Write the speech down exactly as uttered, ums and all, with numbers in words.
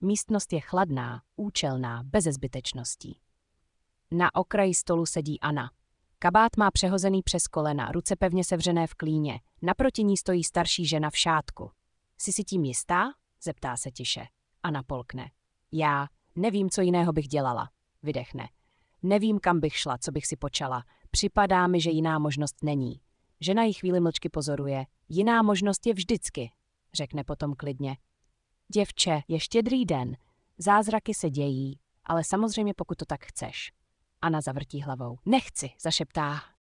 Místnost je chladná, účelná, beze zbytečností. Na okraji stolu sedí Anna. Kabát má přehozený přes kolena, ruce pevně sevřené v klíně. Naproti ní stojí starší žena v šátku. Jsi si tím jistá? Zeptá se tiše. Anna polkne. Já nevím, co jiného bych dělala. Vydechne. Nevím, kam bych šla, co bych si počala. Připadá mi, že jiná možnost není. Žena jí chvíli mlčky pozoruje. Jiná možnost je vždycky, řekne potom klidně. Děvče, je štědrý den. Zázraky se dějí, ale samozřejmě pokud to tak chceš. Anna zavrtí hlavou. Nechci, zašeptá.